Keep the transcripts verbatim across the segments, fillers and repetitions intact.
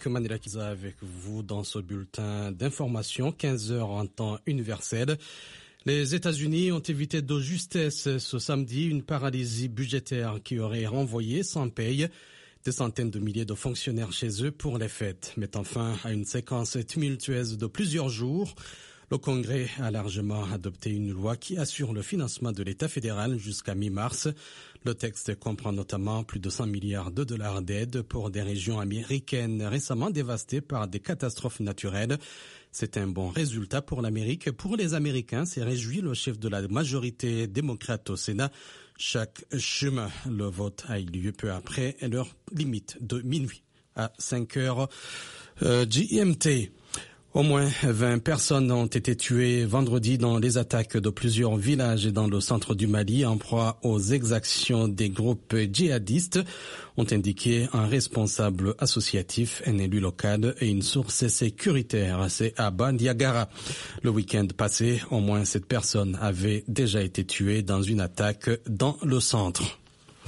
Manila Kiza avec vous dans ce bulletin d'information, quinze heures en temps universel. Les États-Unis ont évité de justesse ce samedi une paralysie budgétaire qui aurait renvoyé sans paye des centaines de milliers de fonctionnaires chez eux pour les fêtes, mettant fin à une séquence tumultueuse de plusieurs jours. Le Congrès a largement adopté une loi qui assure le financement de l'État fédéral jusqu'à mi-mars. Le texte comprend notamment plus de cent milliards de dollars d'aide pour des régions américaines récemment dévastées par des catastrophes naturelles. C'est un bon résultat pour l'Amérique. Pour les Américains, s'est réjoui le chef de la majorité démocrate au Sénat, Chuck Schumer. Le vote a eu lieu peu après l'heure limite de minuit à cinq heures euh, G M T. Au moins vingt personnes ont été tuées vendredi dans les attaques de plusieurs villages dans le centre du Mali en proie aux exactions des groupes djihadistes, ont indiqué un responsable associatif, un élu local et une source sécuritaire. C'est à Bandiagara. Le week-end passé, au moins sept personnes avaient déjà été tuées dans une attaque dans le centre.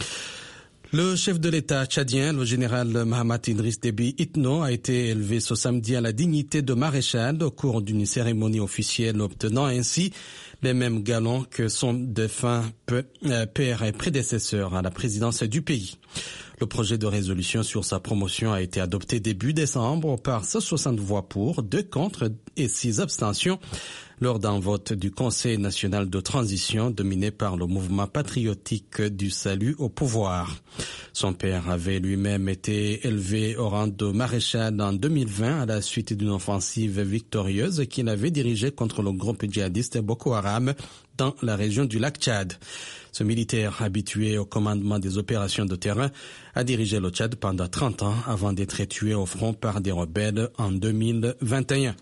Le chef de l'État tchadien, le général Mahamat Idriss Déby Itno, a été élevé ce samedi à la dignité de maréchal au cours d'une cérémonie officielle, obtenant ainsi les mêmes galons que son défunt père et prédécesseur à la présidence du pays. Le projet de résolution sur sa promotion a été adopté début décembre par cent soixante voix pour, deux contre et six abstentions lors d'un vote du Conseil national de transition dominé par le mouvement patriotique du salut au pouvoir. Son père avait lui-même été élevé au rang de maréchal en deux mille vingt à la suite d'une offensive victorieuse qu'il avait dirigée contre le groupe djihadiste Boko Haram dans la région du lac Tchad. Ce militaire habitué au commandement des opérations de terrain a dirigé le Tchad pendant trente ans avant d'être tué au front par des rebelles en deux mille vingt et un.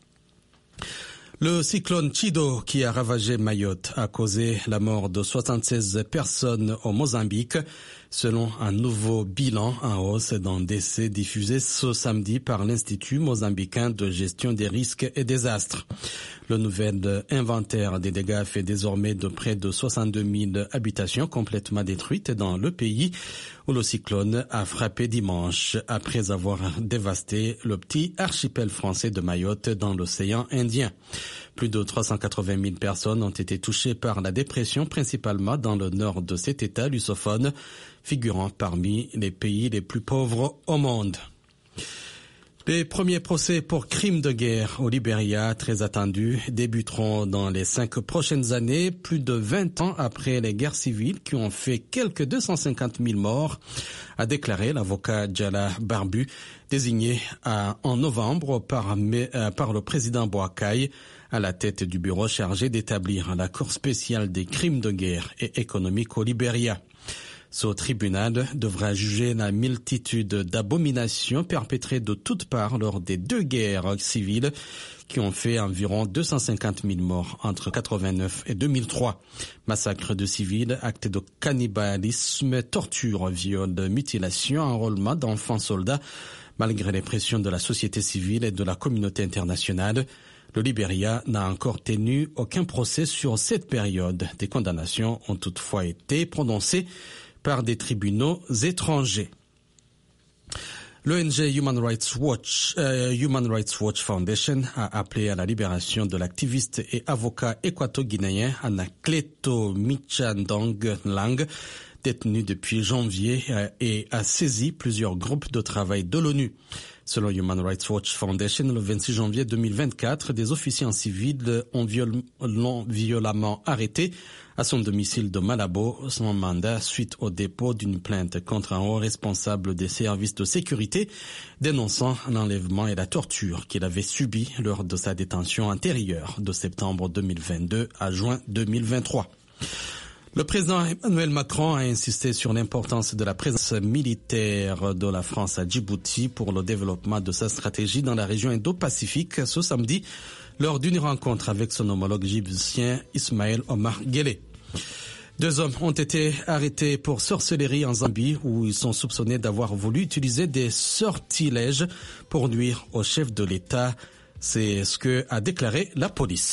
Le cyclone Chido qui a ravagé Mayotte a causé la mort de soixante-seize personnes au Mozambique, selon un nouveau bilan en hausse d'un décès diffusé ce samedi par l'Institut mozambicain de gestion des risques et désastres. Le nouvel inventaire des dégâts fait désormais de près de soixante-deux mille habitations complètement détruites dans le pays où le cyclone a frappé dimanche après avoir dévasté le petit archipel français de Mayotte dans l'océan Indien. Plus de trois cent quatre-vingt mille personnes ont été touchées par la dépression, principalement dans le nord de cet État lusophone, figurant parmi les pays les plus pauvres au monde. Les premiers procès pour crimes de guerre au Libéria, très attendus, débuteront dans les cinq prochaines années, plus de vingt ans après les guerres civiles qui ont fait quelques deux cent cinquante mille morts, a déclaré l'avocat Djala Barbu, désigné à, en novembre par, euh, par le président Boakai à la tête du bureau chargé d'établir la Cour spéciale des crimes de guerre et économiques au Libéria. Ce tribunal devra juger la multitude d'abominations perpétrées de toutes parts lors des deux guerres civiles qui ont fait environ deux cent cinquante mille morts entre quatre-vingt-neuf et deux mille trois. Massacres de civils, actes de cannibalisme, torture, viols, mutilations, enrôlement d'enfants soldats. Malgré les pressions de la société civile et de la communauté internationale, le Libéria n'a encore tenu aucun procès sur cette période. Des condamnations ont toutefois été prononcées par des tribunaux étrangers. L'O N G Human Rights Watch, euh, Human Rights Watch Foundation a appelé à la libération de l'activiste et avocat équato-guinéen Anacleto Michandong Lang, détenu depuis janvier, euh, et a saisi plusieurs groupes de travail de l'ONU. Selon Human Rights Watch Foundation, le vingt-six janvier deux mille vingt-quatre, des officiers en civil ont viol- l'ont violemment arrêté à son domicile de Malabo, son mandat suite au dépôt d'une plainte contre un haut responsable des services de sécurité dénonçant l'enlèvement et la torture qu'il avait subi lors de sa détention antérieure de septembre deux mille vingt-deux à juin deux mille vingt-trois. Le président Emmanuel Macron a insisté sur l'importance de la présence militaire de la France à Djibouti pour le développement de sa stratégie dans la région Indo-Pacifique ce samedi lors d'une rencontre avec son homologue djiboutien Ismaël Omar Guelleh. Deux hommes ont été arrêtés pour sorcellerie en Zambie où ils sont soupçonnés d'avoir voulu utiliser des sortilèges pour nuire au chef de l'État. C'est ce que a déclaré la police.